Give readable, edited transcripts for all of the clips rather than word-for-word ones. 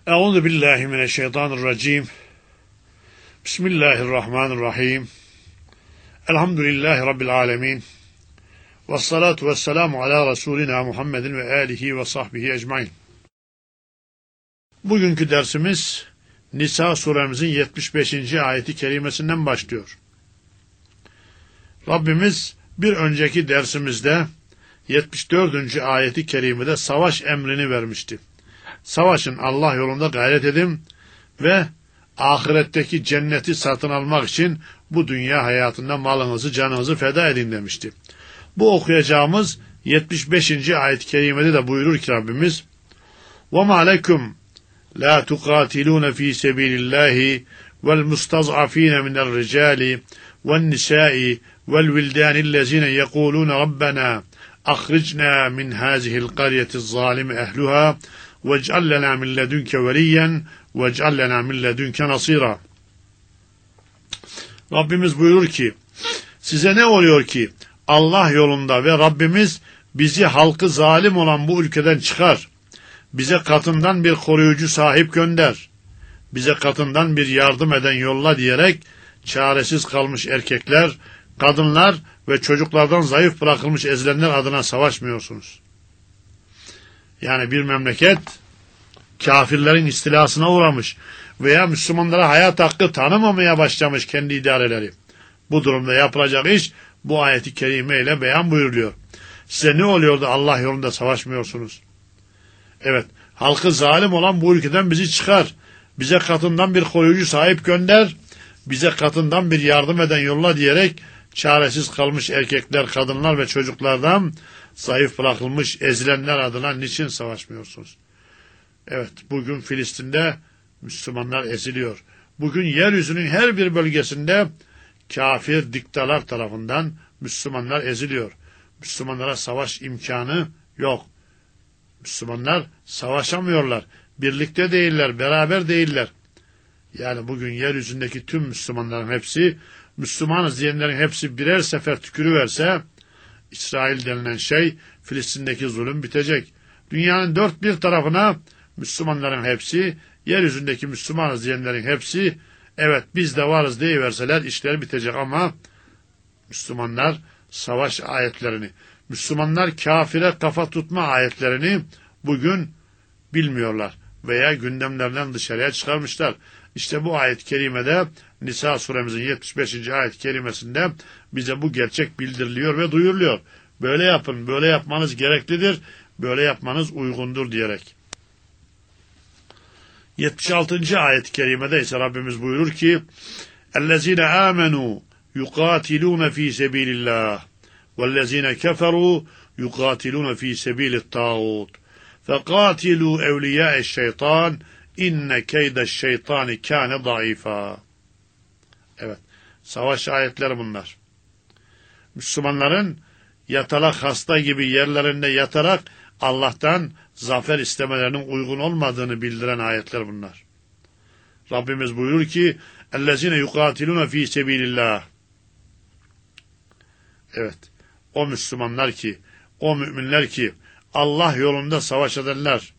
Euzu billahi mineşşeytanirracim. Bismillahirrahmanirrahim. Elhamdülillahi rabbil alamin. Ves salatu vesselamu ala Resulina Muhammedin ve alihi ve sahbihi ecmaîn. Bugünkü dersimiz Nisa suremizin 75. ayeti kerimesinden başlıyor. Rabbimiz bir önceki dersimizde 74. ayeti kerimede savaş emrini vermişti. Savaşın, Allah yolunda gayret edin ve ahiretteki cenneti satın almak için bu dünya hayatında malınızı, canınızı feda edin demişti. Bu okuyacağımız 75. ayet-i kerimede de buyurur ki Rabbimiz: وَمَا لَكُمْ لَا تُقَاتِلُونَ ف۪ي سَب۪يلِ اللّٰهِ وَالْمُسْتَضْعَف۪ينَ مِنَ الرِّجَالِ وَالنِّسَاءِ وَالْوِلْدَانِ الَّذ۪ينَ يَقُولُونَ رَبَّنَا أَخْرِجْنَا مِنْ هَذِهِ الْقَرْيَةِ الظَّالِمِ أَهْلُهَا وَاجْعَلْ لَنَا مِنْ لَدُنْكَ وَلِيًّا وَاجْعَلْ لَنَا مِنْ لَدُنْكَ نَصِيرًا. Rabbimiz buyurur ki, size ne oluyor ki Allah yolunda ve Rabbimiz bizi, halkı zalim olan bu ülkeden çıkar, bize katından bir koruyucu sahip gönder, bize katından bir yardım eden yolla diyerek çaresiz kalmış erkekler, kadınlar ve çocuklardan zayıf bırakılmış ezilenler adına savaşmıyorsunuz. Yani bir memleket kafirlerin istilasına uğramış veya Müslümanlara hayat hakkı tanımamaya başlamış kendi idareleri. Bu durumda yapılacak iş bu ayeti kerime ile beyan buyuruluyor. Size ne oluyor da Allah yolunda savaşmıyorsunuz? Evet, halkı zalim olan bu ülkeden bizi çıkar, bize katından bir koruyucu sahip gönder, bize katından bir yardım eden yolla diyerek çaresiz kalmış erkekler, kadınlar ve çocuklardan zayıf bırakılmış ezilenler adına niçin savaşmıyorsunuz? Evet, bugün Filistin'de Müslümanlar eziliyor. Bugün yeryüzünün her bir bölgesinde kafir diktalar tarafından Müslümanlar eziliyor. Müslümanlara savaş imkanı yok. Müslümanlar savaşamıyorlar. Birlikte değiller, beraber değiller. Yani bugün yeryüzündeki tüm Müslümanların hepsi, Müslümanız diyenlerin hepsi birer sefer tükürüverse, İsrail denilen şey, Filistin'deki zulüm bitecek. Dünyanın dört bir tarafına Müslümanların hepsi, yeryüzündeki Müslümanız diyenlerin hepsi, evet biz de varız deyiverseler işler bitecek ama Müslümanlar savaş ayetlerini, Müslümanlar kafire kafa tutma ayetlerini bugün bilmiyorlar veya gündemlerden dışarıya çıkarmışlar. İşte bu ayet-i kerimede Nisa suremizin 75. ayet-i kerimesinde bize bu gerçek bildiriliyor ve duyuruluyor. Böyle yapın, böyle yapmanız gereklidir, böyle yapmanız uygundur diyerek. 76. ayet-i kerimede ise Rabbimiz buyurur ki: اَلَّذ۪ينَ آمَنُوا يُقَاتِلُونَ ف۪ي سَب۪يلِ اللّٰهِ وَالَّذ۪ينَ كَفَرُوا يُقَاتِلُونَ ف۪ي سَب۪يلِ الطَّاغُوتِ فَقَاتِلُوا اَوْلِيَاءَ الشَّيْطَانِ اِنَّ كَيْدَ الشَّيْطَانِ كَانَ ضَعِيفًا. Evet, savaş ayetleri bunlar. Müslümanların yatalak hasta gibi yerlerinde yatarak Allah'tan zafer istemelerinin uygun olmadığını bildiren ayetler bunlar. Rabbimiz buyurur ki: اَلَّذ۪ينَ يُقَاتِلُونَ ف۪ي سَب۪يلِ اللّٰهِ. Evet, o Müslümanlar ki, o müminler ki Allah yolunda savaş ederler.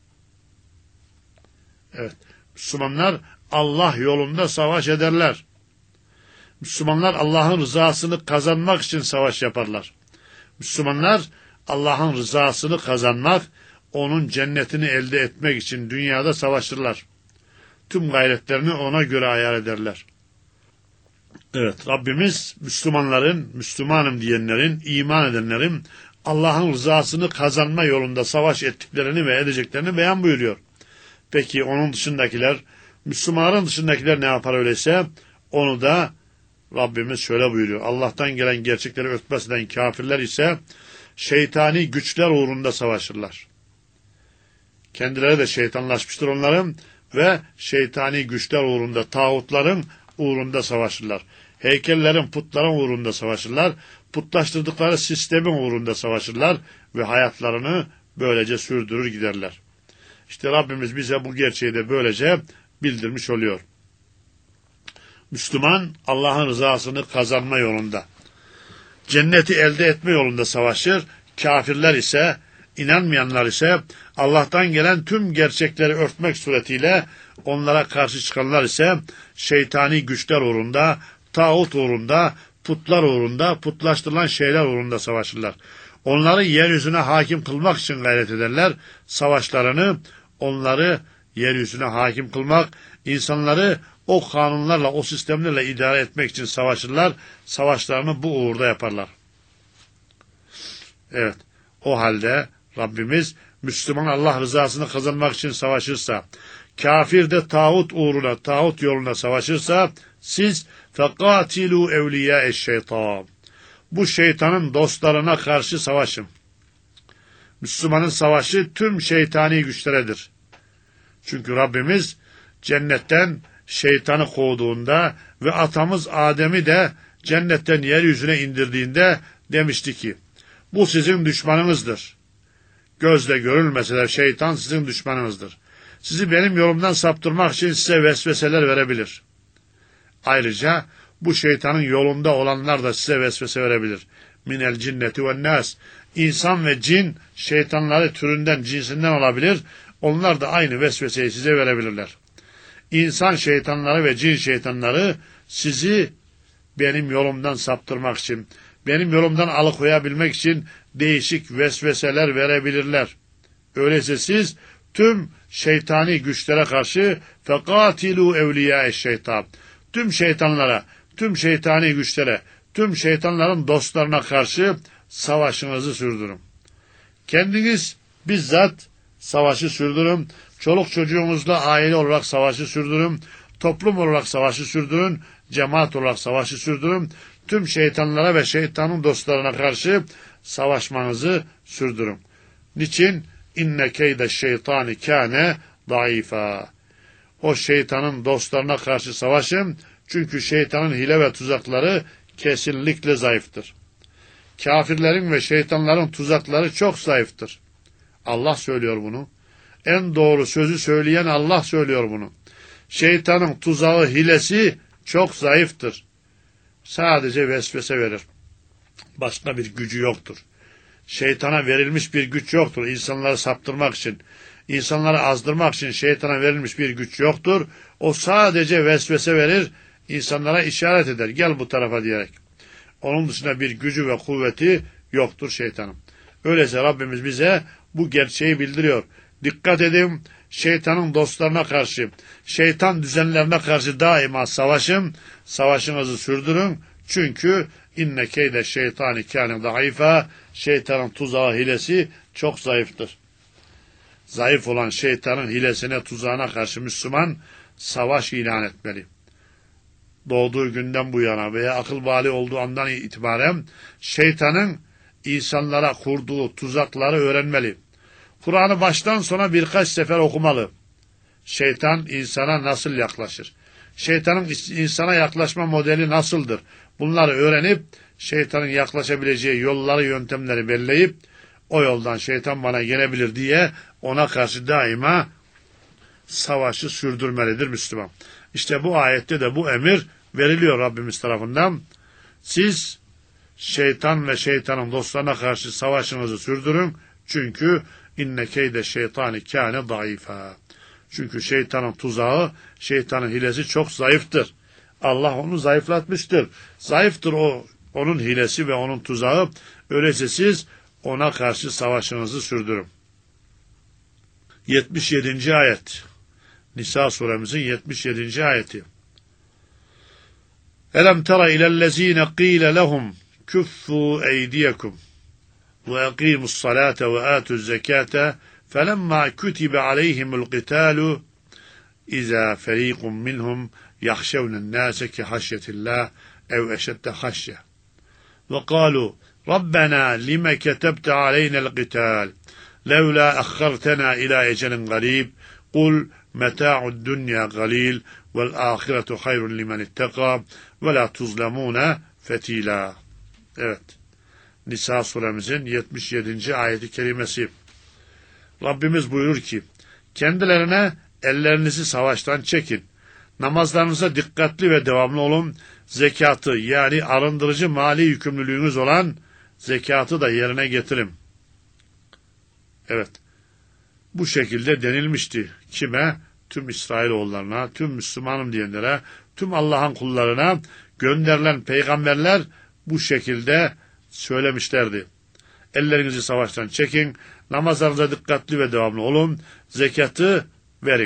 Evet, Müslümanlar Allah yolunda savaş ederler. Müslümanlar Allah'ın rızasını kazanmak için savaş yaparlar. Müslümanlar Allah'ın rızasını kazanmak, onun cennetini elde etmek için dünyada savaşırlar. Tüm gayretlerini ona göre ayar ederler. Evet, Rabbimiz Müslümanların, Müslümanım diyenlerin, iman edenlerin Allah'ın rızasını kazanma yolunda savaş ettiklerini ve edeceklerini beyan buyuruyor. Peki onun dışındakiler, Müslümanların dışındakiler ne yapar öyleyse? Onu da Rabbimiz şöyle buyuruyor: Allah'tan gelen gerçekleri örtbas eden kafirler ise şeytani güçler uğrunda savaşırlar. Kendileri de şeytanlaşmıştır onların ve şeytani güçler uğrunda, tağutların uğrunda savaşırlar. Heykellerin, putların uğrunda savaşırlar. Putlaştırdıkları sistemin uğrunda savaşırlar ve hayatlarını böylece sürdürür giderler. İşte Rabbimiz bize bu gerçeği de böylece bildirmiş oluyor. Müslüman Allah'ın rızasını kazanma yolunda, cenneti elde etme yolunda savaşır. Kafirler ise İnanmayanlar ise Allah'tan gelen tüm gerçekleri örtmek suretiyle onlara karşı çıkanlar ise şeytani güçler uğrunda, tağut uğrunda, putlar uğrunda, putlaştırılan şeyler uğrunda savaşırlar. Onları yeryüzüne hakim kılmak için gayret ederler. Savaşlarını onları yeryüzüne hakim kılmak, insanları o kanunlarla, o sistemlerle idare etmek için savaşırlar. Savaşlarını bu uğurda yaparlar. Evet, o halde Rabbimiz Müslüman Allah rızasını kazanmak için savaşırsa, kafir de tağut uğruna, tağut yoluna savaşırsa, siz فَقَاتِلُوا اَوْلِيَا الشَّيْطَانِ bu şeytanın dostlarına karşı savaşın. Müslümanın savaşı tüm şeytani güçleredir. Çünkü Rabbimiz cennetten şeytanı kovduğunda ve atamız Adem'i de cennetten yeryüzüne indirdiğinde demişti ki, bu sizin düşmanınızdır. Gözle görülmese de şeytan sizin düşmanınızdır. Sizi benim yolumdan saptırmak için size vesveseler verebilir. Ayrıca bu şeytanın yolunda olanlar da size vesvese verebilir. Minel cinneti ve nas. İnsan ve cin şeytanları türünden, cinsinden olabilir. Onlar da aynı vesveseyi size verebilirler. İnsan şeytanları ve cin şeytanları sizi benim yolumdan saptırmak için, benim yolumdan alıkoyabilmek için değişik vesveseler verebilirler. Öyleyse siz tüm şeytani güçlere karşı فَقَاتِلُوا اَوْلِيَا الشَّيْطَانِ tüm şeytanlara, tüm şeytani güçlere, tüm şeytanların dostlarına karşı savaşınızı sürdürün. Kendiniz bizzat savaşı sürdürün. Çoluk çocuğunuzla aile olarak savaşı sürdürün. Toplum olarak savaşı sürdürün. Cemaat olarak savaşı sürdürün. Tüm şeytanlara ve şeytanın dostlarına karşı savaşmanızı sürdürün. Niçin? İnne keyde şeytani kâne zayıfa. O şeytanın dostlarına karşı savaşın. Çünkü şeytanın hile ve tuzakları kesinlikle zayıftır. Kafirlerin ve şeytanların tuzakları çok zayıftır. Allah söylüyor bunu. En doğru sözü söyleyen Allah söylüyor bunu. Şeytanın tuzağı, hilesi çok zayıftır. Sadece vesvese verir. Başka bir gücü yoktur. Şeytana verilmiş bir güç yoktur. İnsanları saptırmak için, insanları azdırmak için şeytana verilmiş bir güç yoktur. O sadece vesvese verir, insanlara işaret eder. Gel bu tarafa diyerek. Onun dışında bir gücü ve kuvveti yoktur şeytanın. Öyleyse Rabbimiz bize bu gerçeği bildiriyor. Dikkat edin, şeytanın dostlarına karşı, şeytan düzenlerine karşı daima savaşın, savaşınızı sürdürün. Çünkü inne keyde şeytani kâne zayıfa, şeytanın tuzağı, hilesi çok zayıftır. Zayıf olan şeytanın hilesine, tuzağına karşı Müslüman savaş ilan etmeli. Doğduğu günden bu yana veya akıl bali olduğu andan itibaren şeytanın insanlara kurduğu tuzakları öğrenmeli. Kur'an'ı baştan sona birkaç sefer okumalı. Şeytan insana nasıl yaklaşır? Şeytanın insana yaklaşma modeli nasıldır? Bunları öğrenip şeytanın yaklaşabileceği yolları, yöntemleri belleyip o yoldan şeytan bana gelebilir diye ona karşı daima savaşı sürdürmelidir Müslüman. İşte bu ayette de bu emir veriliyor Rabbimiz tarafından. Siz şeytan ve şeytanın dostlarına karşı savaşınızı sürdürün. Çünkü inne keyde şeytani kâne zayıfa. Çünkü şeytanın tuzağı, şeytanın hilesi çok zayıftır. Allah onu zayıflatmıştır. Zayıftır onun hilesi ve onun tuzağı. Öyleyse siz ona karşı savaşınızı sürdürün. 77. ayet. Nisa suremizin 77. ayeti. Elem tera ilellezine qîle lehum küffû eydiyekum ve ekîmus salâte ve âtuz zekâte felemmâ kütibe aleyhimul qitâlu izâ ferîkum minhum yahşevnen nâse ki haşyetillah ev eşedde haşye ve kâlu Rabbena lime ketebte aleynel qitâl levlâ akhartena ilâ ecelin garîb kul meta'ud dunya galil vel ahiretu hayrun limen itteka ve la tuzlemune fetila. Evet. Nisa suremizin 77. ayeti kerimesi. Rabbimiz buyurur ki, kendilerine ellerinizi savaştan çekin. Namazlarınıza dikkatli ve devamlı olun. Zekatı yani arındırıcı mali yükümlülüğünüz olan zekatı da yerine getirin. Evet, bu şekilde denilmişti. Kime? Tüm İsrailoğullarına, tüm Müslümanım diyenlere, tüm Allah'ın kullarına gönderilen peygamberler bu şekilde söylemişlerdi. Ellerinizi savaştan çekin, namazlarınıza dikkatli ve devamlı olun, zekatı verin.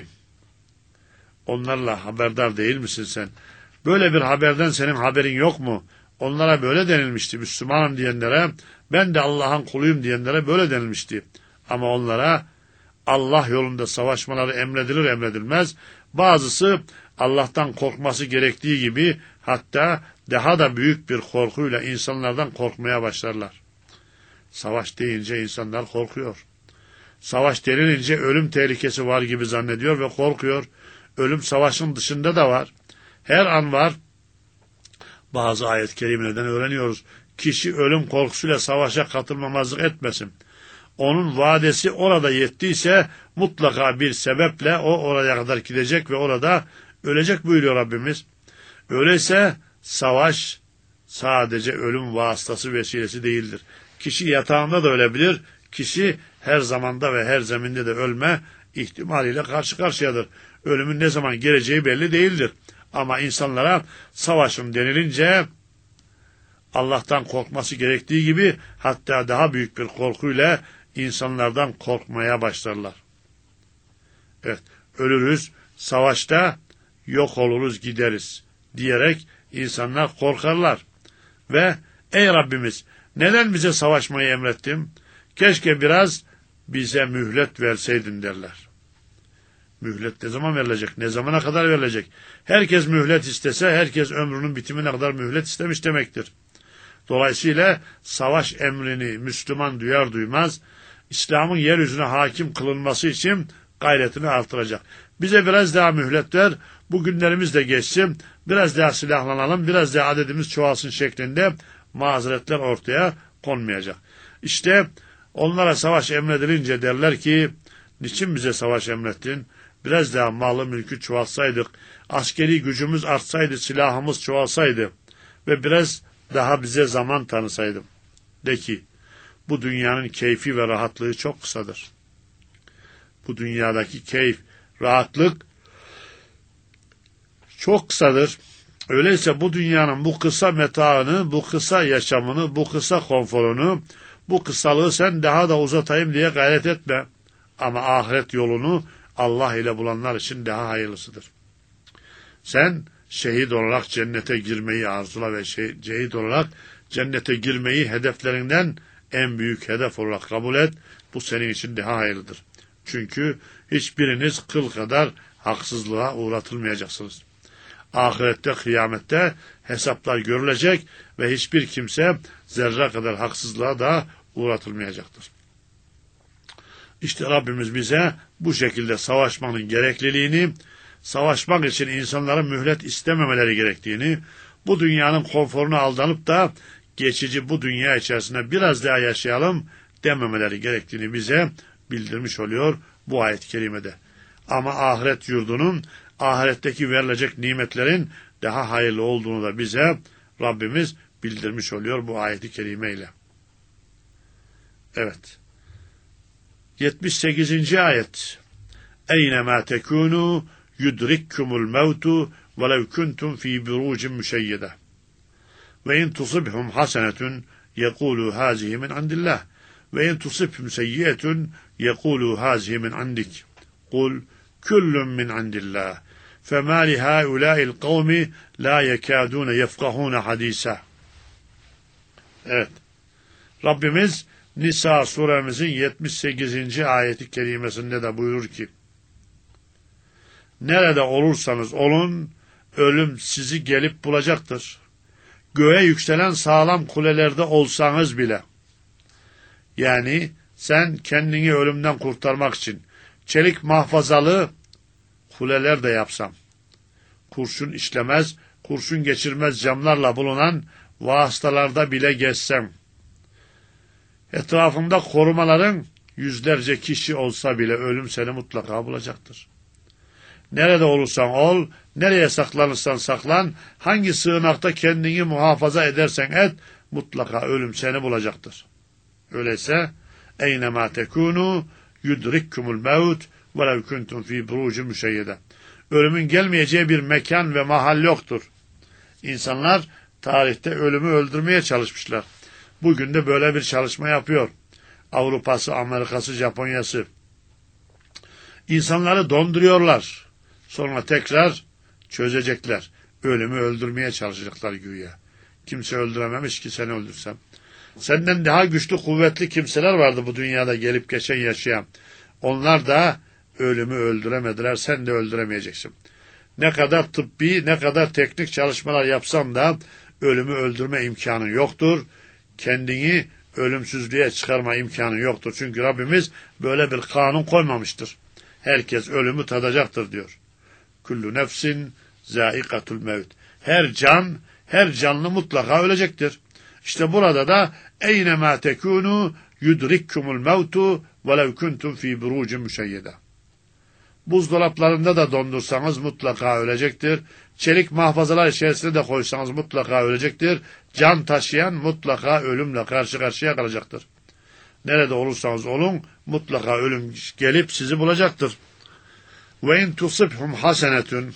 Onlarla haberdar değil misin sen? Böyle bir haberden senin haberin yok mu? Onlara böyle denilmişti. Müslümanım diyenlere, ben de Allah'ın kuluyum diyenlere böyle denilmişti. Ama onlara Allah yolunda savaşmaları emredilir emredilmez. Bazısı Allah'tan korkması gerektiği gibi, hatta daha da büyük bir korkuyla insanlardan korkmaya başlarlar. Savaş deyince insanlar korkuyor. Savaş denilince ölüm tehlikesi var gibi zannediyor ve korkuyor. Ölüm savaşın dışında da var. Her an var. Bazı ayet-i kerimelerden öğreniyoruz. Kişi ölüm korkusuyla savaşa katılmamazlık etmesin. Onun vadesi orada yettiyse mutlaka bir sebeple o oraya kadar gidecek ve orada ölecek buyuruyor Rabbimiz. Öyleyse savaş sadece ölüm vasıtası vesilesi değildir. Kişi yatağında da ölebilir. Kişi her zamanda ve her zeminde de ölme ihtimaliyle karşı karşıyadır. Ölümün ne zaman geleceği belli değildir. Ama insanlara savaşın denilince Allah'tan korkması gerektiği gibi, hatta daha büyük bir korkuyla insanlardan korkmaya başlarlar. Evet, ölürüz, savaşta yok oluruz, gideriz diyerek insanlar korkarlar. Ve ey Rabbimiz, neden bize savaşmayı emrettin? Keşke biraz bize mühlet verseydin derler. Mühlet ne zaman verilecek? Ne zamana kadar verilecek? Herkes mühlet istese, herkes ömrünün bitimine kadar mühlet istemiş demektir. Dolayısıyla savaş emrini Müslüman duyar duymaz, İslam'ın yeryüzüne hakim kılınması için gayretini artıracak. Bize biraz daha mühlet ver, bu günlerimiz de geçsin, biraz daha silahlanalım, biraz daha adedimiz çoğalsın şeklinde mazeretler ortaya konmayacak. İşte onlara savaş emredilince derler ki, niçin bize savaş emrettin? Biraz daha malı mülkü çoğalsaydık, askeri gücümüz artsaydı, silahımız çoğalsaydı ve biraz daha bize zaman tanısaydım. De ki, bu dünyanın keyfi ve rahatlığı çok kısadır. Bu dünyadaki keyif, rahatlık çok kısadır. Öyleyse bu dünyanın bu kısa metaını, bu kısa yaşamını, bu kısa konforunu, bu kısalığı sen daha da uzatayım diye gayret etme. Ama ahiret yolunu Allah ile bulanlar için daha hayırlısıdır. Sen şehit olarak cennete girmeyi arzula ve şehit olarak cennete girmeyi hedeflerinden en büyük hedef olarak kabul et. Bu senin için daha hayırlıdır. Çünkü hiçbiriniz kıl kadar haksızlığa uğratılmayacaksınız. Ahirette, kıyamette hesaplar görülecek ve hiçbir kimse zerre kadar haksızlığa da uğratılmayacaktır. İşte Rabbimiz bize bu şekilde savaşmanın gerekliliğini, savaşmak için insanların mühlet istememeleri gerektiğini, bu dünyanın konforuna aldanıp da geçici bu dünya içerisinde biraz daha yaşayalım dememeleri gerektiğini bize bildirmiş oluyor bu ayet-i kerimede. Ama ahiret yurdunun, ahiretteki verilecek nimetlerin daha hayırlı olduğunu da bize Rabbimiz bildirmiş oluyor bu ayet-i kerimeyle. Evet. 78. ayet. Eynemâ tekûnû yudrikkumul mevtu velev kuntum fî burûcin müşeyyede. Ve in tusibhum hasenetun yekûlû hâzihi min indillah. Ve in tusibhum seyyi'etun yekûlû hâzihi min indik. Kul kullun min indillah. فَمَا لِهَٰؤُلَاءِ الْقَوْمِ لَا يَكَادُونَ يَفْقَهُونَ حَد۪يسًا. Evet. Rabbimiz Nisa suremizin 78. ayeti kerimesinde de buyurur ki, nerede olursanız olun, ölüm sizi gelip bulacaktır. Göğe yükselen sağlam kulelerde olsanız bile. Yani sen kendini ölümden kurtarmak için çelik mahfazalı kuleler de yapsam, kurşun işlemez, kurşun geçirmez camlarla bulunan vasıtalarda bile gezsem, etrafında korumaların yüzlerce kişi olsa bile ölüm seni mutlaka bulacaktır. Nerede olursan ol, nereye saklanırsan saklan, hangi sığınakta kendini muhafaza edersen et, mutlaka ölüm seni bulacaktır. Öyleyse Eynemâ tekûnû yudrikkumul mevt velev kuntum fî burûcin müşeyyede. Ölümün gelmeyeceği bir mekan ve mahal yoktur. İnsanlar tarihte ölümü öldürmeye çalışmışlar. Bugün de böyle bir çalışma yapıyor. Avrupa'sı, Amerika'sı, Japonya'sı. İnsanları donduruyorlar. Sonra tekrar çözecekler. Ölümü öldürmeye çalışacaklar güya. Kimse öldürememiş ki seni öldürsem. Senden daha güçlü, kuvvetli kimseler vardı bu dünyada gelip geçen yaşayan. Onlar da ölümü öldüremediler. Sen de öldüremeyeceksin. Ne kadar tıbbi, ne kadar teknik çalışmalar yapsan da ölümü öldürme imkanı yoktur. Kendini ölümsüzlüğe çıkarma imkanı yoktur. Çünkü Rabbimiz böyle bir kanun koymamıştır. Herkes ölümü tadacaktır diyor. Kullu nefsin zâikatul mevt. Her can, her canlı mutlaka ölecektir. İşte burada da eynemâ tekûnû yudrikkumul mevtu velev kuntum fî burûcin müşeyyede. Buzdolaplarında da dondursanız mutlaka ölecektir. Çelik mahfazalar içerisine de koysanız mutlaka ölecektir. Can taşıyan mutlaka ölümle karşı karşıya kalacaktır. Nerede olursanız olun mutlaka ölüm gelip sizi bulacaktır. Ve in tusibhum hasenetun.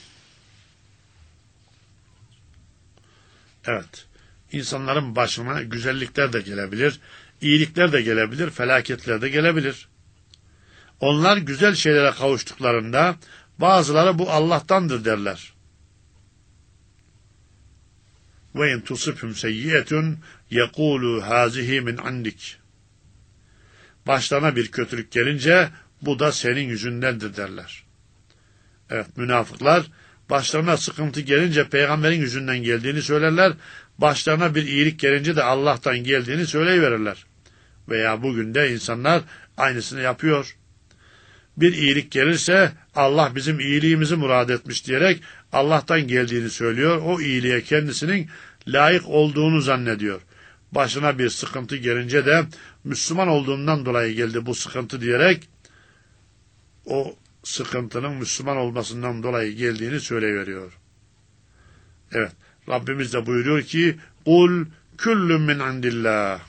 Evet. İnsanların başına güzellikler de gelebilir, iyilikler de gelebilir, felaketler de gelebilir. Onlar güzel şeylere kavuştuklarında bazıları bu Allah'tandır derler. Ve in tusibhum seyyi'etun yekulu hazihi min indik. Başlarına bir kötülük gelince bu da senin yüzündendir derler. Evet, münafıklar başlarına sıkıntı gelince peygamberin yüzünden geldiğini söylerler. Başlarına bir iyilik gelince de Allah'tan geldiğini söyleyiverirler. Veya bugün de insanlar aynısını yapıyor. Bir iyilik gelirse Allah bizim iyiliğimizi murad etmiş diyerek Allah'tan geldiğini söylüyor. O iyiliğe kendisinin layık olduğunu zannediyor. Başına bir sıkıntı gelince de Müslüman olduğundan dolayı geldi bu sıkıntı diyerek o sıkıntının Müslüman olmasından dolayı geldiğini söyleyiveriyor. Evet, Rabbimiz de buyuruyor ki kul küllün min indillah.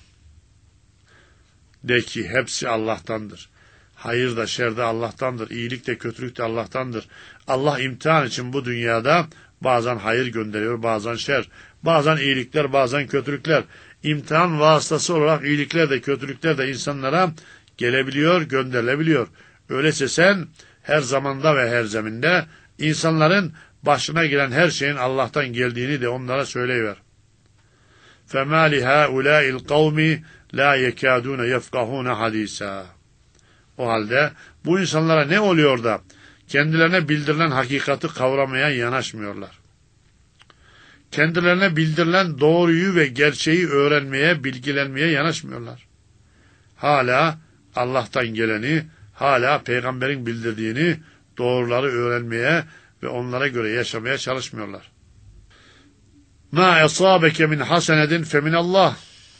De ki hepsi Allah'tandır. Hayır da şer de Allah'tandır. İyilik de kötülük de Allah'tandır. Allah imtihan için bu dünyada bazen hayır gönderiyor, bazen şer. Bazen iyilikler, bazen kötülükler. İmtihan vasıtası olarak iyilikler de kötülükler de insanlara gelebiliyor, gönderilebiliyor. Öyleyse sen her zamanda ve her zeminde insanların başına gelen her şeyin Allah'tan geldiğini de onlara söyleyiver. فَمَا لِهَا الْقَوْمِ لَا يَكَادُونَ يَفْقَهُونَ حَد۪يسًا. O halde bu insanlara ne oluyor da kendilerine bildirilen hakikati kavramaya yanaşmıyorlar. Kendilerine bildirilen doğruyu ve gerçeği öğrenmeye, bilgilenmeye yanaşmıyorlar. Hala Allah'tan geleni, hala peygamberin bildirdiğini, doğruları öğrenmeye ve onlara göre yaşamaya çalışmıyorlar. مَا اَصَابَكَ مِنْ حَسَنَةٍ فَمِنَ اللّٰهِ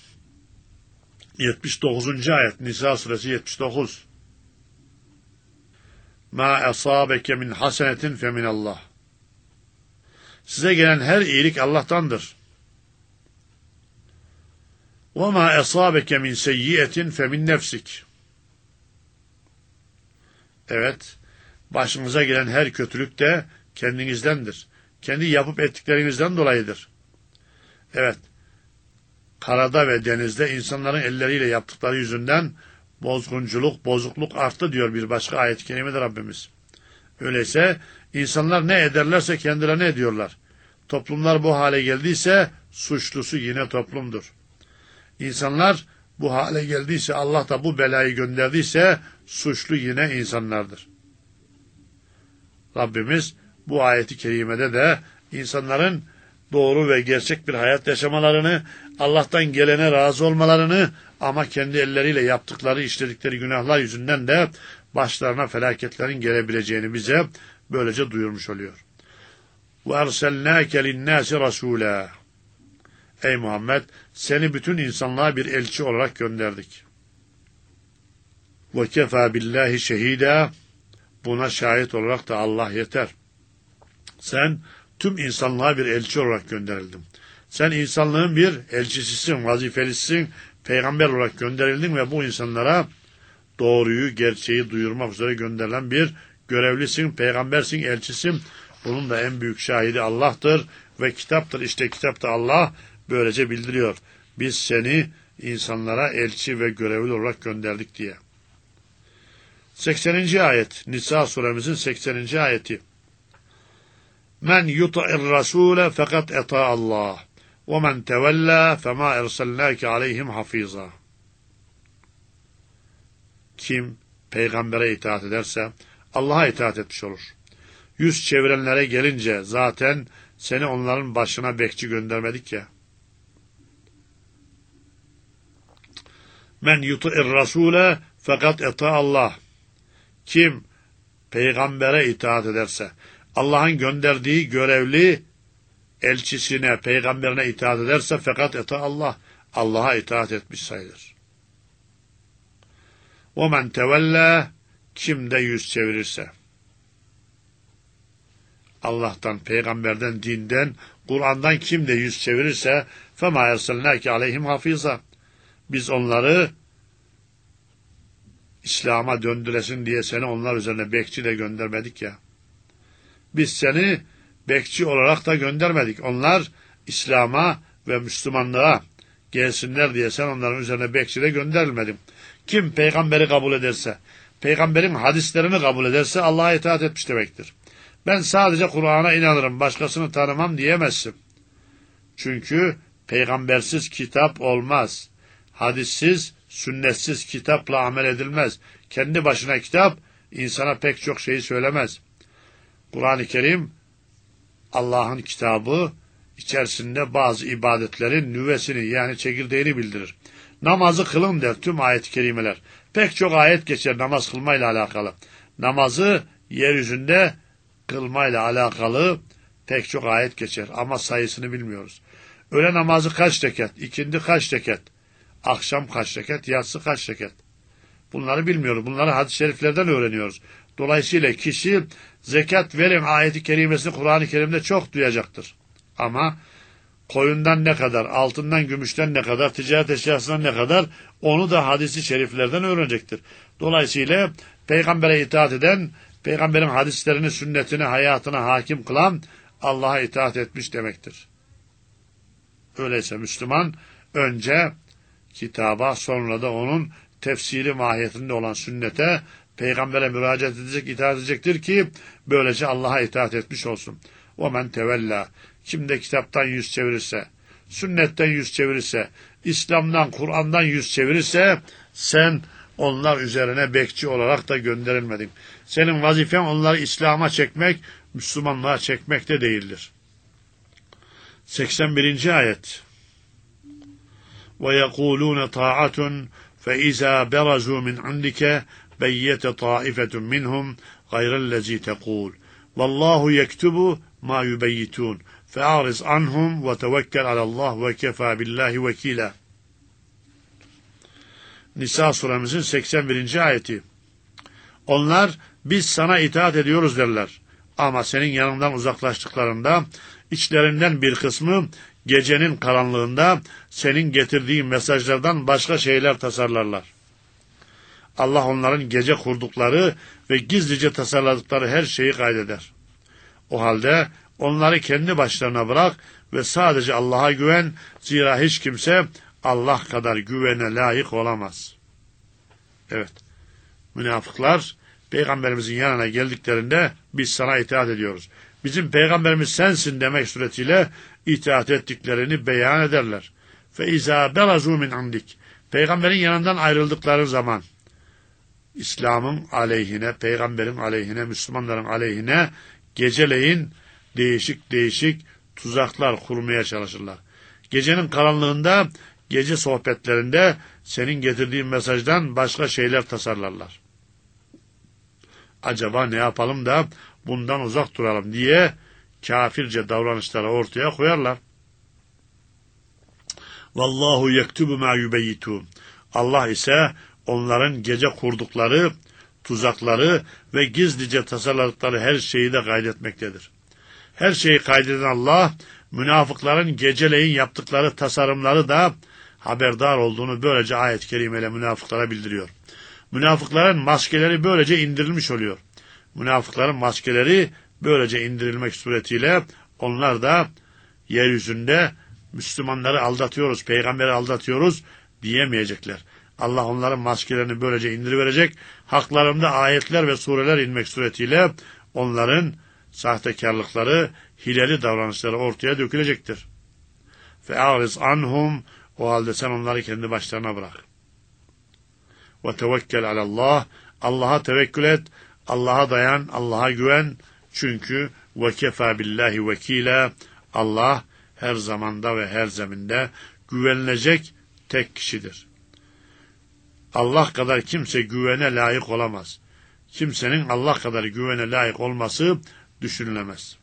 79. ayet Nisa suresi 79. مَا اَصَابَكَ مِنْ حَسَنَةٍ فَمِنَ اللّٰهِ. Size gelen her iyilik Allah'tandır. وَمَا اَصَابَكَ مِنْ سَيِّئَةٍ فَمِنْ نَفْسِكَ. Evet, başınıza gelen her kötülük de kendinizdendir. Kendi yapıp ettiklerinizden dolayıdır. Evet, karada ve denizde insanların elleriyle yaptıkları yüzünden bozgunculuk, bozukluk arttı diyor bir başka ayet-i kerimede Rabbimiz. Öyleyse insanlar ne ederlerse kendilerine ediyorlar. Toplumlar bu hale geldiyse suçlusu yine toplumdur. İnsanlar bu hale geldiyse, Allah da bu belayı gönderdiyse suçlu yine insanlardır. Rabbimiz bu ayeti kerimede de insanların doğru ve gerçek bir hayat yaşamalarını, Allah'tan gelene razı olmalarını ama kendi elleriyle yaptıkları, işledikleri günahlar yüzünden de başlarına felaketlerin gelebileceğini bize böylece duyurmuş oluyor. وَاَرْسَلْنَاكَ لِلنَّاسِ رَسُولًا. Ey Muhammed, seni bütün insanlığa bir elçi olarak gönderdik. وَكَفَى بِاللّٰهِ شَهِيدًا. Buna şahit olarak da Allah yeter. Sen tüm insanlığa bir elçi olarak gönderildin. Sen insanlığın bir elçisisin, vazifelisisin, peygamber olarak gönderildin ve bu insanlara doğruyu, gerçeği duyurmak üzere gönderilen bir görevlisin, peygambersin, elçisin. Bunun da en büyük şahidi Allah'tır ve kitaptır. İşte kitapta Allah böylece bildiriyor. Biz seni insanlara elçi ve görevli olarak gönderdik diye. 80. ayet. Nisa suremizin 80. ayeti. Men yuta'ir rasule fakat eta Allah. Ve men tevella fema erselnâke aleyhim hafiza. Kim peygambere itaat ederse Allah'a itaat etmiş olur. Yüz çevirenlere gelince zaten seni onların başına bekçi göndermedik ya. Men yuta'ir rasule fakat eta Allah. Kim peygambere itaat ederse, Allah'ın gönderdiği görevli elçisine, peygamberine itaat ederse fakat eta Allah. Allah'a itaat etmiş sayılır. وَمَنْ تَوَلَّى Kim de yüz çevirirse. Allah'tan, peygamberden, dinden, Kur'an'dan kim de yüz çevirirse فَمَا اَرْسَلْنَاكِ عَلَيْهِمْ حَفِيظًا Biz onları İslam'a döndüresin diye seni onlar üzerine bekçi de göndermedik ya. Biz seni bekçi olarak da göndermedik. Onlar İslam'a ve Müslümanlığa gelsinler diye sen onların üzerine bekçi de gönderilmedin. Kim peygamberi kabul ederse, peygamberin hadislerini kabul ederse Allah'a itaat etmiş demektir. Ben sadece Kur'an'a inanırım, başkasını tanımam diyemezsin. Çünkü peygambersiz kitap olmaz. Hadissiz, sünnetsiz kitapla amel edilmez. Kendi başına kitap insana pek çok şeyi söylemez. Kur'an-ı Kerim Allah'ın kitabı, içerisinde bazı ibadetlerin nüvesini yani çekirdeğini bildirir. Namazı kılın der tüm ayet-i kerimeler. Pek çok ayet geçer namaz kılmayla alakalı. Namazı yeryüzünde kılmayla alakalı pek çok ayet geçer ama sayısını bilmiyoruz. Öğle namazı kaç rekat, ikindi kaç rekat, akşam kaç rekat, yatsı kaç rekat. Bunları bilmiyoruz. Bunları hadis-i şeriflerden öğreniyoruz. Dolayısıyla kişi zekat verin ayeti kerimesini Kur'an-ı Kerim'de çok duyacaktır. Ama koyundan ne kadar, altından, gümüşten ne kadar, ticaret eşyasından ne kadar onu da hadis-i şeriflerden öğrenecektir. Dolayısıyla peygambere itaat eden, peygamberin hadislerini, sünnetini, hayatına hakim kılan Allah'a itaat etmiş demektir. Öyleyse Müslüman önce kitaba, sonra da onun tefsiri mahiyetinde olan sünnete, peygambere müracaat edecek, itaat edecektir ki böylece Allah'a itaat etmiş olsun. وَمَنْ تَوَلَّى Kim de kitaptan yüz çevirirse, sünnetten yüz çevirirse, İslam'dan, Kur'an'dan yüz çevirirse sen onlar üzerine bekçi olarak da gönderilmedin. Senin vazifen onları İslam'a çekmek, Müslümanlığa çekmek de değildir. 81. ayet. وَيَقُولُونَ طَاعَةٌ فَإِذَا بَرَزُوا مِنْ عِنْدِكَ بَيَّتَ طَائِفَةٌ مِنْهُمْ غَيْرَ الَّذ۪ي تَقُولُ وَاللّٰهُ يَكْتُبُ مَا يُبَيِّتُونَ فَاَعْرِزْ عَنْهُمْ وَتَوَكَّلْ عَلَى اللّٰهِ وَكَفَى بِاللّٰهِ وَكِيلًا Nisa suremizin 81. ayeti. Onlar biz sana itaat ediyoruz derler. Ama senin yanından uzaklaştıklarında içlerinden bir kısmı gecenin karanlığında senin getirdiğin mesajlardan başka şeyler tasarlarlar. Allah onların gece kurdukları ve gizlice tasarladıkları her şeyi kaydeder. O halde onları kendi başlarına bırak ve sadece Allah'a güven, zira hiç kimse Allah kadar güvene layık olamaz. Evet, münafıklar Peygamberimizin yanına geldiklerinde biz sana itaat ediyoruz. Bizim Peygamberimiz sensin demek suretiyle itaat ettiklerini beyan ederler. فَاِذَا بَرَزُوا مِنْ عَنْدِكَ Peygamberin yanından ayrıldıkları zaman İslam'ın aleyhine, Peygamberin aleyhine, Müslümanların aleyhine geceleyin değişik tuzaklar kurmaya çalışırlar. Gecenin karanlığında, gece sohbetlerinde senin getirdiğin mesajdan başka şeyler tasarlarlar. Acaba ne yapalım da bundan uzak duralım diye kafirce davranışları ortaya koyarlar. Vallahu yektubu ma yubeyyitun. Allah ise onların gece kurdukları, tuzakları ve gizlice tasarladıkları her şeyi de kaydetmektedir. Her şeyi kaydeden Allah, münafıkların geceleyin yaptıkları tasarımları da haberdar olduğunu böylece ayet-i kerimeyle münafıklara bildiriyor. Münafıkların maskeleri böylece indirilmiş oluyor. Münafıkların maskeleri böylece indirilmek suretiyle onlar da yeryüzünde Müslümanları aldatıyoruz, peygamberi aldatıyoruz diyemeyecekler. Allah onların maskelerini böylece indiriverecek. Haklarında ayetler ve sureler inmek suretiyle onların sahtekarlıkları, hileli davranışları ortaya dökülecektir. فَاَعْرِزْ عَنْهُمْ O halde sen onları kendi başlarına bırak. وَتَوَكَّلْ عَلَى اللّٰهِ Allah'a tevekkül et, Allah'a dayan, Allah'a güven. Çünkü وَكَفَى بِاللّٰهِ وَك۪يلًا Allah her zamanda ve her zeminde güvenilecek tek kişidir. Allah kadar kimse güvene layık olamaz. Kimsenin Allah kadar güvene layık olması düşünülemez.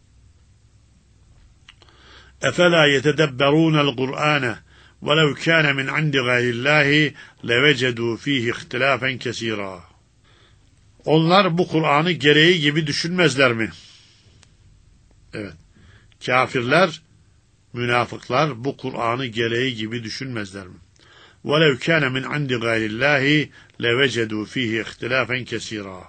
اَفَلَا يَتَدَبَّرُونَ الْقُرْآنَ وَلَوْ كَانَ مِنْ عِنْدِ غَيْرِ اللّٰهِ لَوَجَدُوا ف۪يهِ اِخْتِلَافًا كَثِيرًا Onlar bu Kur'an'ı gereği gibi düşünmezler mi? Evet. Kafirler, münafıklar bu Kur'an'ı gereği gibi düşünmezler mi? وَلَوْ كَانَ مِنْ عِنْدِ غَيْرِ اللّٰهِ لَوَجَدُوا ف۪يهِ اِخْتِلَافًا كَثِيرًا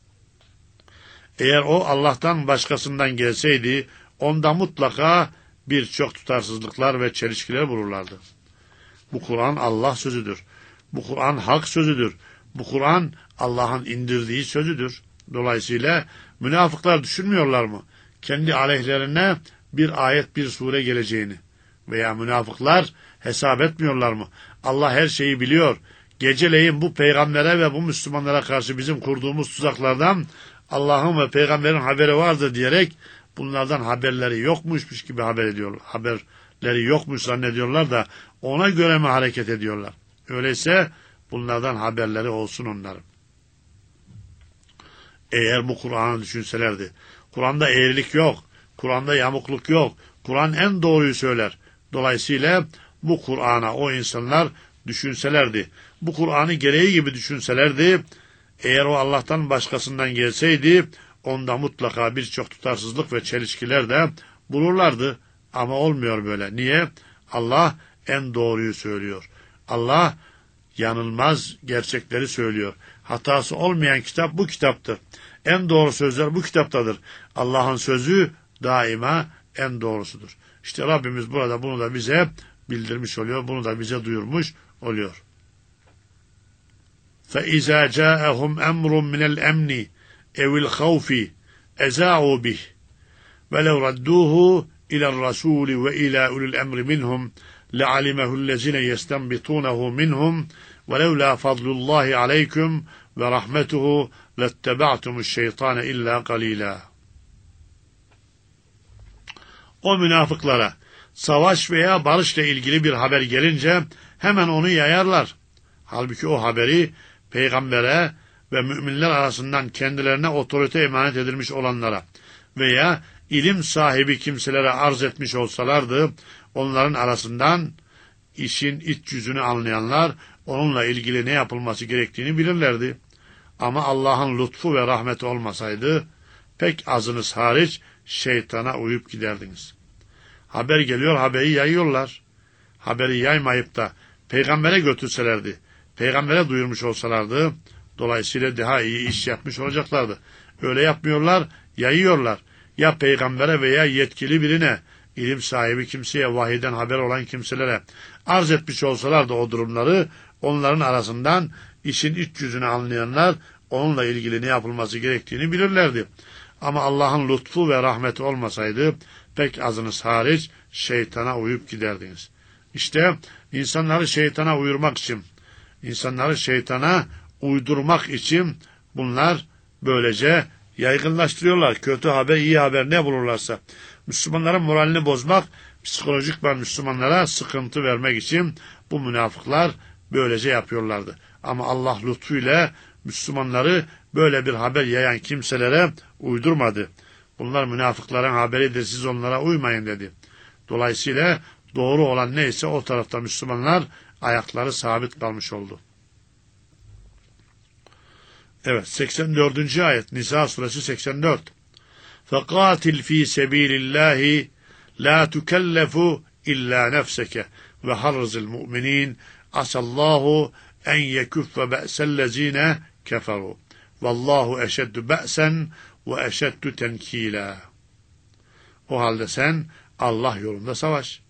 Eğer o Allah'tan başkasından gelseydi, onda mutlaka birçok tutarsızlıklar ve çelişkiler bulurlardı. Bu Kur'an Allah sözüdür. Bu Kur'an hak sözüdür. Bu Kur'an Allah'ın indirdiği sözüdür. Dolayısıyla münafıklar düşünmüyorlar mı? Kendi aleyhlerine bir ayet, bir sure geleceğini. Veya münafıklar hesap etmiyorlar mı? Allah her şeyi biliyor. Geceleyin bu peygambere ve bu Müslümanlara karşı bizim kurduğumuz tuzaklardan Allah'ın ve peygamberin haberi vardır diyerek bunlardan haberleri yokmuş gibi haberleri yokmuş zannediyorlar da ona göre mi hareket ediyorlar? Öyleyse bunlardan haberleri olsun onların. Eğer bu Kur'an'ı düşünselerdi, Kur'an'da eğrilik yok, Kur'an'da yamukluk yok, Kur'an en doğruyu söyler. Dolayısıyla bu Kur'an'a o insanlar düşünselerdi, bu Kur'an'ı gereği gibi düşünselerdi, eğer o Allah'tan başkasından gelseydi, onda mutlaka birçok tutarsızlık ve çelişkiler de bulurlardı. Ama olmuyor böyle. Niye? Allah en doğruyu söylüyor. Allah yanılmaz gerçekleri söylüyor. Hatası olmayan kitap bu kitaptır. En doğru sözler bu kitaptadır. Allah'ın sözü daima en doğrusudur. İşte Rabbimiz burada bunu da bize bildirmiş oluyor. Bunu da bize duyurmuş oluyor. فَإِذَا جَاءَهُمْ أَمْرٌ مِنَ الْأَمْنِ اَوِ الْخَوْفِ اَزَاعُوا بِهِ وَلَوْ رَدُّوهُ إِلَى الرَّسُولِ وَإِلَى أُولِي الْأَمْرِ مِنْهُمْ لَعَلِمَهُ الَّذِينَ يَسْتَنْبِطُونَهُ مِنْهُمْ وَلَوْلَا فَضْلُ اللّٰهِ عَلَيْكُمْ وَرَحْمَتُهُ لَاتَّبَعْتُمُ الشَّيْطَانَ إِلَّا قَلِيلًا O münafıklara savaş veya barışla ilgili bir haber gelince hemen onu yayarlar. Halbuki o haberi peygambere ve müminler arasından kendilerine otorite emanet edilmiş olanlara veya ilim sahibi kimselere arz etmiş olsalardı, onların arasından işin iç yüzünü anlayanlar onunla ilgili ne yapılması gerektiğini bilirlerdi. Ama Allah'ın lütfu ve rahmeti olmasaydı, pek azınız hariç şeytana uyup giderdiniz. Haber geliyor, haberi yayıyorlar. Haberi yaymayıp da peygambere götürselerdi, peygambere duyurmuş olsalardı, dolayısıyla daha iyi iş yapmış olacaklardı. Öyle yapmıyorlar, yayıyorlar. Ya peygambere veya yetkili birine, ilim sahibi kimseye, vahiden haber olan kimselere arz etmiş olsalardı o durumları, onların arasından işin iç yüzünü anlayanlar onunla ilgili ne yapılması gerektiğini bilirlerdi. Ama Allah'ın lütfu ve rahmeti olmasaydı, pek azınız hariç şeytana uyup giderdiniz. İşte insanları şeytana uyurmak için, insanları şeytana uydurmak için bunlar böylece yaygınlaştırıyorlar. Kötü haber, iyi haber ne bulurlarsa. Müslümanların moralini bozmak, psikolojik Müslümanlara sıkıntı vermek için bu münafıklar böylece yapıyorlardı. Ama Allah lütfuyla Müslümanları böyle bir haber yayan kimselere uydurmadı. Bunlar münafıkların haberidir, siz onlara uymayın dedi. Dolayısıyla doğru olan neyse o tarafta Müslümanlar ayakları sabit kalmış oldu. Evet, 84. ayet Nisa suresi 84. فَقَاتِلْ ف۪ي سَب۪يلِ اللّٰهِ لَا تُكَلَّفُ اِلَّا نَفْسَكَ وَحَرِّزِ الْمُؤْمِنِينَ عَسَى اللّٰهُ en yekuffe be'sellezine keferu. Vallahu eşeddu be'sen ve eşeddu tenkila. O halde sen Allah yolunda savaş.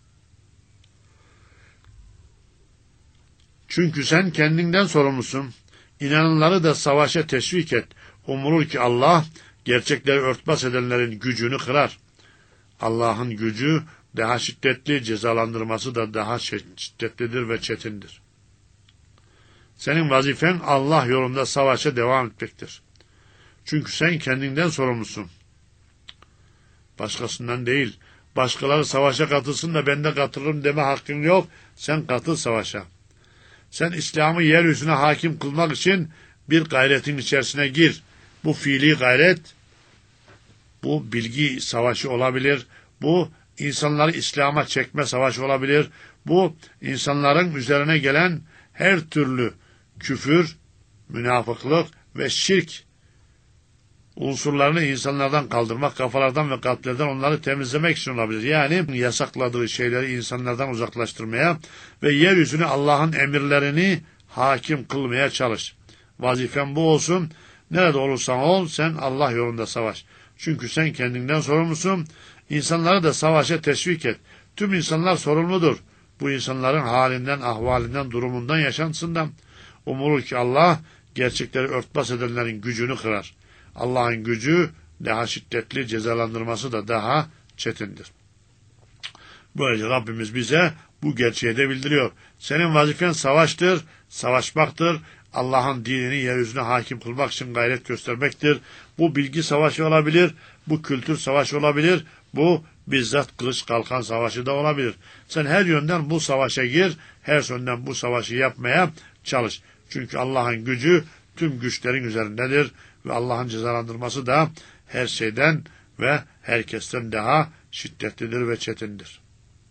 Çünkü sen kendinden sorumlusun. İnananları da savaşa teşvik et. Umulur ki Allah gerçekleri örtbas edenlerin gücünü kırar. Allah'ın gücü daha şiddetli, cezalandırması da daha şiddetlidir ve çetindir. Senin vazifen Allah yolunda savaşa devam etmektir. Çünkü sen kendinden sorumlusun. Başkasından değil. Başkaları savaşa katılsın da ben de katılırım deme hakkın yok. Sen katıl savaşa. Sen İslam'ı yeryüzüne hakim kılmak için bir gayretin içerisine gir. Bu fiili gayret, bu bilgi savaşı olabilir, bu insanları İslam'a çekme savaşı olabilir, bu insanların üzerine gelen her türlü küfür, münafıklık ve şirk unsurlarını insanlardan kaldırmak, kafalardan ve kalplerden onları temizlemek için olabilir. Yani yasakladığı şeyleri insanlardan uzaklaştırmaya ve yeryüzüne Allah'ın emirlerini hakim kılmaya çalış. Vazifen bu olsun. Nerede olursan ol, sen Allah yolunda savaş. Çünkü sen kendinden sorumlusun. İnsanları da savaşa teşvik et. Tüm insanlar sorumludur. Bu insanların halinden, ahvalinden, durumundan, yaşantısından. Umulur ki Allah gerçekleri örtbas edenlerin gücünü kırar. Allah'ın gücü daha şiddetli, cezalandırması da daha çetindir. Böylece Rabbimiz bize bu gerçeği de bildiriyor. Senin vazifen savaştır, savaşmaktır. Allah'ın dinini yeryüzüne hakim kılmak için gayret göstermektir. Bu bilgi savaşı olabilir, bu kültür savaşı olabilir, bu bizzat kılıç kalkan savaşı da olabilir. Sen her yönden bu savaşa gir, her yönden bu savaşı yapmaya çalış. Çünkü Allah'ın gücü tüm güçlerin üzerindedir ve Allah'ın cezalandırması da her şeyden ve herkesten daha şiddetlidir ve çetindir.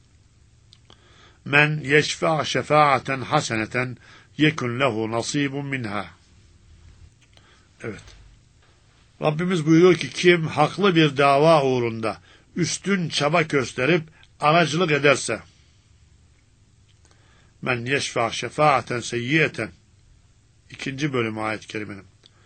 Men yeşfa şefaaten haseneten yekun lehu nasibun minha. Evet. Rabbimiz buyuruyor ki kim haklı bir dava uğrunda üstün çaba gösterip aracılık ederse, men yeşfa şefaaten seyyiyeten, 2. bölüm ayet-i kerimenin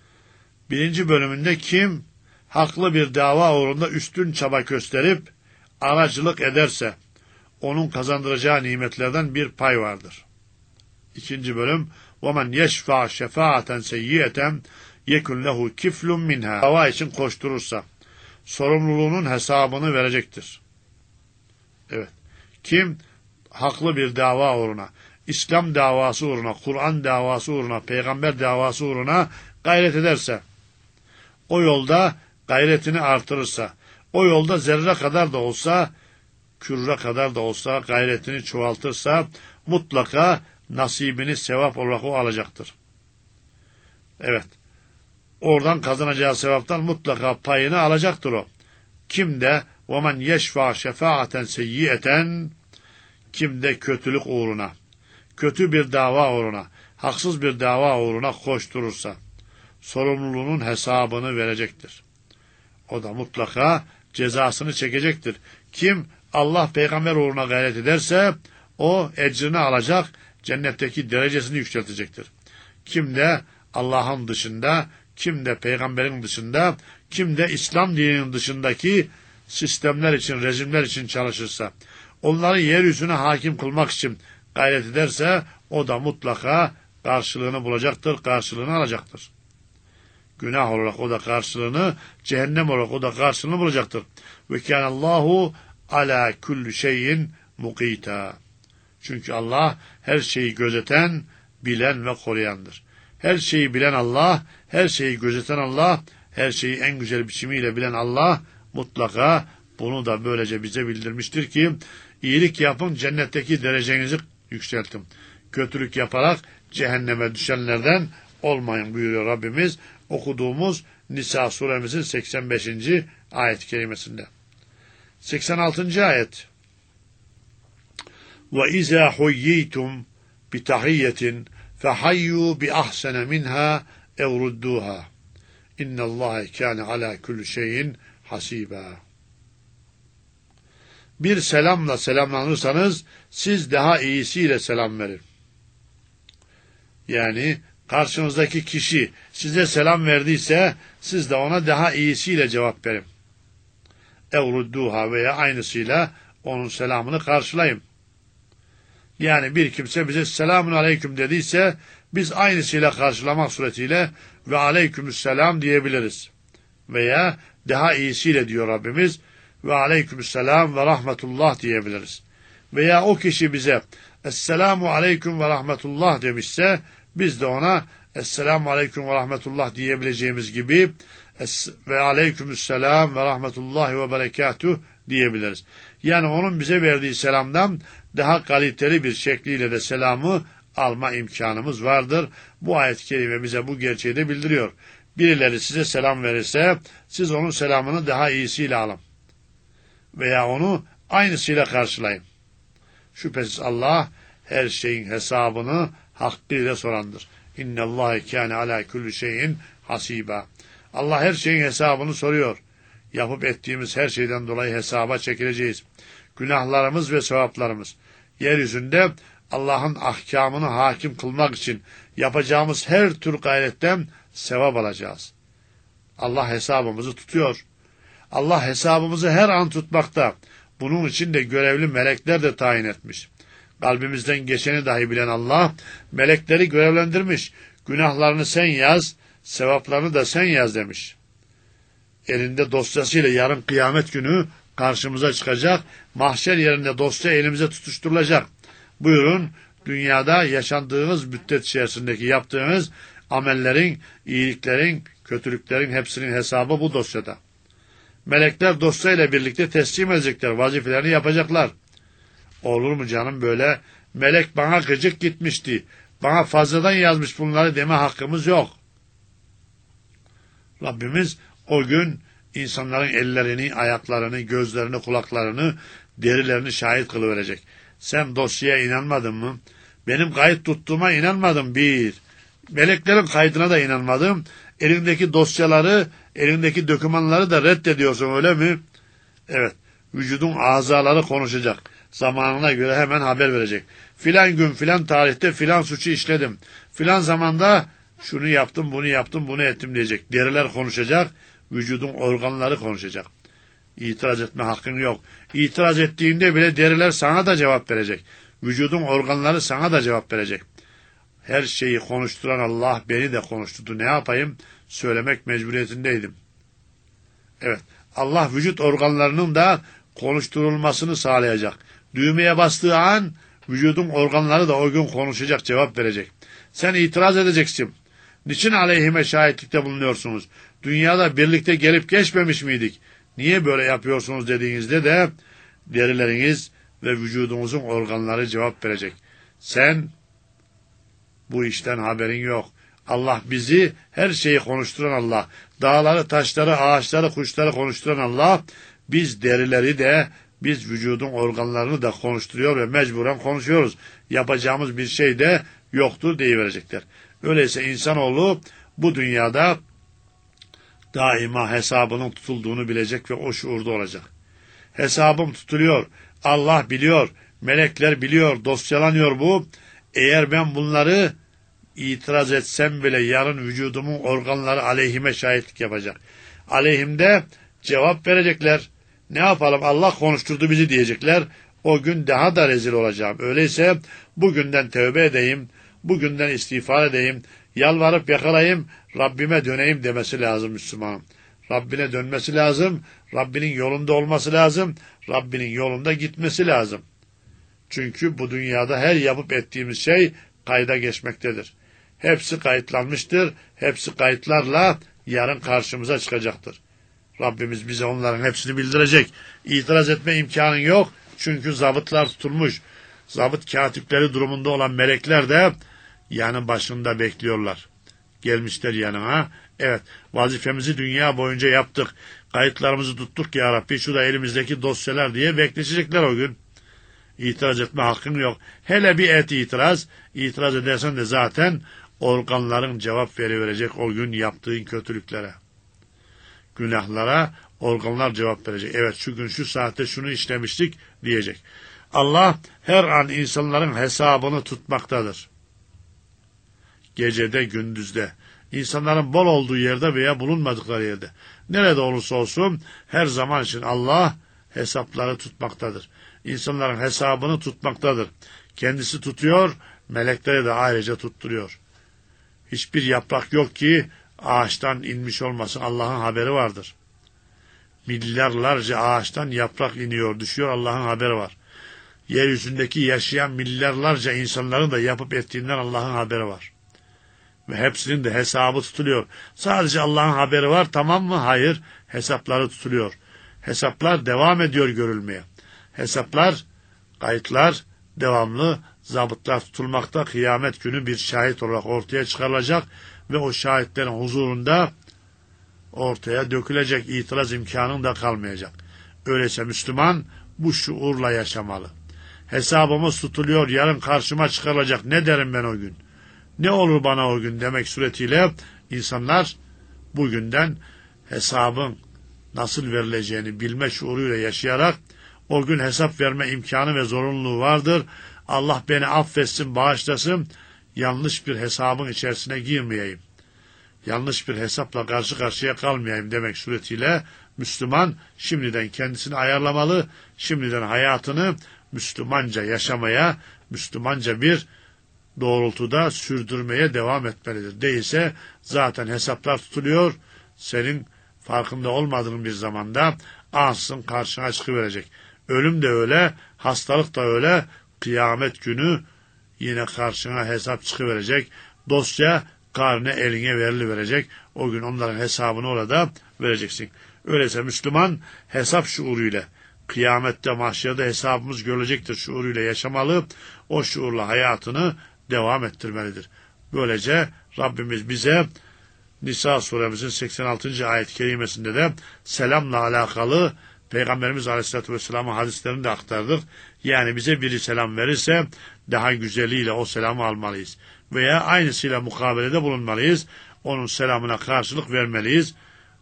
1. bölümünde kim haklı bir dava uğrunda üstün çaba gösterip aracılık ederse onun kazandıracağı nimetlerden bir pay vardır. 2. bölüm وَمَنْ يَشْفَعْ شَفَاعَةً سَيِّئَةً يَكُنْ لَهُ كِفْلٌ مِنْهَا. Dava için koşturursa sorumluluğunun hesabını verecektir. Evet. Kim haklı bir dava uğruna, İslam davası uğruna, Kur'an davası uğruna, peygamber davası uğruna gayret ederse, o yolda gayretini artırırsa, o yolda zerre kadar da olsa, kürre kadar da olsa gayretini çoğaltırsa, mutlaka nasibini sevap olarak o alacaktır. Evet. Oradan kazanacağı sevaptan mutlaka payını alacaktır o. Kim de وَمَنْ يَشْفَعْ شَفَاعَةً سَيِّئَةً, kim de kötülük uğruna, kötü bir dava uğruna, haksız bir dava uğruna koşturursa, sorumluluğunun hesabını verecektir. O da mutlaka cezasını çekecektir. Kim Allah peygamber uğruna gayret ederse, o ecrini alacak, cennetteki derecesini yükseltecektir. Kim de Allah'ın dışında, kim de peygamberin dışında, kim de İslam dininin dışındaki sistemler için, rejimler için çalışırsa, onları yeryüzüne hakim kılmak için gayret ederse, o da mutlaka karşılığını bulacaktır, karşılığını alacaktır. Günah olarak o da karşılığını, cehennem olarak o da karşılığını bulacaktır. Ve kânallâhu alâ kulli şeyin mukîtâ. Çünkü Allah her şeyi gözeten, bilen ve koruyandır. Her şeyi bilen Allah, her şeyi gözeten Allah, her şeyi en güzel biçimiyle bilen Allah mutlaka bunu da böylece bize bildirmiştir ki iyilik yapın, cennetteki derecenizi yükseltin. Kötülük yaparak cehenneme düşenlerden olmayın buyuruyor Rabbimiz okuduğumuz Nisa suremizin 85. ayet-i kerimesinde. 86. ayet. وَاِذَا حُيِّيتُمْ بِتَحِيَّةٍ فَحَيُّوا بِأَحْسَنَ مِنْهَا اَوْ رُدُّوهَا اِنَّ اللّٰهَ كَانَ عَلَى كُلِّ شَيْءٍ حَسِيبًا. Bir selamla selamlanırsanız siz daha iyisiyle selam verin. Yani karşınızdaki kişi size selam verdiyse siz de ona daha iyisiyle cevap verin. Evrudduha veya aynısıyla onun selamını karşılayın. Yani bir kimse bize selamun aleyküm dediyse biz aynısıyla karşılamak suretiyle ve aleykümüsselam diyebiliriz. Veya daha iyisiyle diyor Rabbimiz ve aleykümüsselam ve rahmetullah diyebiliriz. Veya o kişi bize esselamu aleyküm ve rahmetullah demişse biz de ona esselamu aleyküm ve rahmetullah diyebileceğimiz gibi ve aleykümüsselam ve rahmetullahi ve berekatuh diyebiliriz. Yani onun bize verdiği selamdan daha kaliteli bir şekliyle de selamı alma imkanımız vardır. Bu ayet-i kerime bize bu gerçeği de bildiriyor. Birileri size selam verirse siz onun selamını daha iyisiyle alın. Veya onu aynısıyla karşılayın. Şüphesiz Allah her şeyin hesabını hakkıyla sorandır. İnnallâhe kâne alâ kulli şeyin hasiba. Allah her şeyin hesabını soruyor. Yapıp ettiğimiz her şeyden dolayı hesaba çekileceğiz. Günahlarımız ve sevaplarımız. Yeryüzünde Allah'ın ahkamını hakim kılmak için yapacağımız her tür gayretten sevap alacağız. Allah hesabımızı tutuyor. Allah hesabımızı her an tutmakta. Bunun için de görevli melekler de tayin etmiş. Kalbimizden geçeni dahi bilen Allah, melekleri görevlendirmiş. Günahlarını sen yaz, sevaplarını da sen yaz demiş. Elinde dosyasıyla yarın kıyamet günü karşımıza çıkacak, mahşer yerinde dosya elimize tutuşturulacak. Buyurun, dünyada yaşandığınız müddet içerisindeki yaptığınız amellerin, iyiliklerin, kötülüklerin hepsinin hesabı bu dosyada. Melekler dosyayla birlikte teslim edecekler, vazifelerini yapacaklar. Olur mu canım böyle? Melek bana gıcık gitmişti, bana fazladan yazmış bunları deme hakkımız yok. Rabbimiz o gün insanların ellerini, ayaklarını, gözlerini, kulaklarını, derilerini şahit kılıverecek. Sen dosyaya inanmadın mı? Benim kayıt tuttuğuma inanmadım bir. Meleklerin kaydına da inanmadım. Elindeki dosyaları, elindeki dokümanları da reddediyorsun öyle mi? Evet. Vücudun azaları konuşacak. Zamanına göre hemen haber verecek. Filan gün filan tarihte filan suçu işledim. Filan zamanda şunu yaptım, bunu yaptım, bunu ettim diyecek. Deriler konuşacak. Vücudun organları konuşacak. İtiraz etme hakkın yok. İtiraz ettiğinde bile deriler sana da cevap verecek. Vücudun organları sana da cevap verecek. Her şeyi konuşturan Allah beni de konuşturdu. Ne yapayım? Söylemek mecburiyetindeydim. Evet. Allah vücut organlarının da konuşturulmasını sağlayacak. Düğmeye bastığı an vücudun organları da o gün konuşacak, cevap verecek. Sen itiraz edeceksin. Niçin aleyhime şahitlikte bulunuyorsunuz? Dünyada birlikte gelip geçmemiş miydik? Niye böyle yapıyorsunuz dediğinizde de derileriniz ve vücudunuzun organları cevap verecek. Sen bu işten haberin yok. Allah bizi her şeyi konuşturan Allah. Dağları, taşları, ağaçları, kuşları konuşturan Allah. Biz derileri de, biz vücudun organlarını da konuşturuyor ve mecburen konuşuyoruz. Yapacağımız bir şey de yoktur deyiverecekler. Öyleyse insanoğlu bu dünyada daima hesabının tutulduğunu bilecek ve o şuurda olacak. Hesabım tutuluyor. Allah biliyor. Melekler biliyor. Dosyalanıyor bu. Eğer ben bunları itiraz etsem bile yarın vücudumun organları aleyhime şahitlik yapacak. Aleyhimde cevap verecekler. Ne yapalım? Allah konuşturdu bizi diyecekler. O gün daha da rezil olacağım. Öyleyse bugünden tövbe edeyim. Bugünden istiğfar edeyim. Yalvarıp yakalayayım. Rabbime döneyim demesi lazım Müslümanın. Rabbine dönmesi lazım. Rabbinin yolunda olması lazım. Rabbinin yolunda gitmesi lazım. Çünkü bu dünyada her yapıp ettiğimiz şey kayda geçmektedir. Hepsi kayıtlanmıştır. Hepsi kayıtlarla yarın karşımıza çıkacaktır. Rabbimiz bize onların hepsini bildirecek. İtiraz etme imkanın yok. Çünkü zabıtlar tutulmuş. Zabıt katipleri durumunda olan melekler de yanı başında bekliyorlar. Gelmişler yanına. Evet, vazifemizi dünya boyunca yaptık. Kayıtlarımızı tuttuk ya Rabbi. Şu da elimizdeki dosyalar diye bekleyecekler o gün. İtiraz etme hakkın yok. Hele bir itiraz. İtiraz edersen de zaten organların cevap veriverecek o gün yaptığın kötülüklere. Günahlara organlar cevap verecek. Evet, şu gün şu saatte şunu işlemiştik diyecek. Allah her an insanların hesabını tutmaktadır. gecede gündüzde. İnsanların bol olduğu yerde veya bulunmadıkları yerde. Nerede olursa olsun her zaman için Allah hesapları tutmaktadır. İnsanların hesabını tutmaktadır. Kendisi tutuyor, melekleri de ayrıca tutturuyor. Hiçbir yaprak yok ki ağaçtan inmiş olmasın. Allah'ın haberi vardır. Milyarlarca ağaçtan yaprak iniyor, düşüyor, Allah'ın haberi var. Yeryüzündeki yaşayan milyarlarca insanların da yapıp ettiğinden Allah'ın haberi var. Ve hepsinin de hesabı tutuluyor. Sadece Allah'ın haberi var, tamam mı? Hayır, hesapları tutuluyor. Hesaplar devam ediyor görülmeye. Hesaplar, kayıtlar devamlı, zabıtlar tutulmakta. Kıyamet günü bir şahit olarak ortaya çıkarılacak ve o şahitlerin huzurunda ortaya dökülecek, itiraz imkanın da kalmayacak. Öyleyse Müslüman bu şuurla yaşamalı. Hesabımız tutuluyor, yarın karşıma çıkarılacak, ne derim ben o gün? Ne olur bana o gün demek suretiyle insanlar bugünden hesabın nasıl verileceğini bilme şuuruyla yaşayarak o gün hesap verme imkanı ve zorunluluğu vardır. Allah beni affetsin, bağışlasın, yanlış bir hesabın içerisine girmeyeyim. Yanlış bir hesapla karşı karşıya kalmayayım demek suretiyle Müslüman şimdiden kendisini ayarlamalı, şimdiden hayatını Müslümanca yaşamaya, Müslümanca bir doğrultuda sürdürmeye devam etmelidir. Değilse zaten hesaplar tutuluyor, senin farkında olmadığın bir zamanda ansızın karşına çıkıverecek. Ölüm de öyle, hastalık da öyle, kıyamet günü yine karşına hesap çıkıverecek. Dosya karne eline veriliverecek. O gün onların hesabını orada vereceksin. Öyleyse Müslüman hesap şuuruyla, kıyamette mahşerde hesabımız görülecektir şuuruyla yaşamalı, o şuurla hayatını devam ettirmelidir. Böylece Rabbimiz bize Nisa suremizin 86. ayet-i kerimesinde de selamla alakalı Peygamberimiz Aleyhisselatü Vesselam'ın hadislerini de aktardık. Yani bize biri selam verirse daha güzeliyle o selamı almalıyız. Veya aynısıyla mukabelede bulunmalıyız. Onun selamına karşılık vermeliyiz.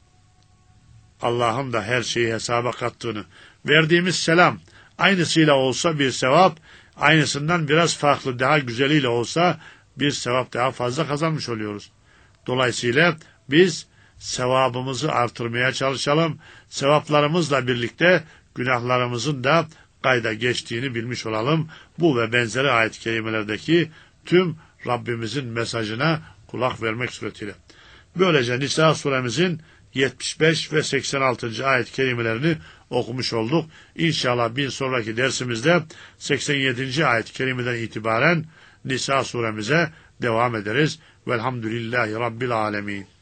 Allah'ın da her şeyi hesaba kattığını. Verdiğimiz selam aynısıyla olsa bir sevap, aynısından biraz farklı, daha güzeliyle olsa bir sevap daha fazla kazanmış oluyoruz. Dolayısıyla biz sevabımızı artırmaya çalışalım. Sevaplarımızla birlikte günahlarımızın da kayda geçtiğini bilmiş olalım. Bu ve benzeri ayet-i kerimelerdeki tüm Rabbimizin mesajına kulak vermek suretiyle. Böylece Nisa suremizin 75 ve 86. ayet-i kerimelerini okumuş olduk. İnşallah bir sonraki dersimizde 87. ayet-i kerimeden itibaren Nisa suremize devam ederiz. Velhamdülillahi Rabbil alemin.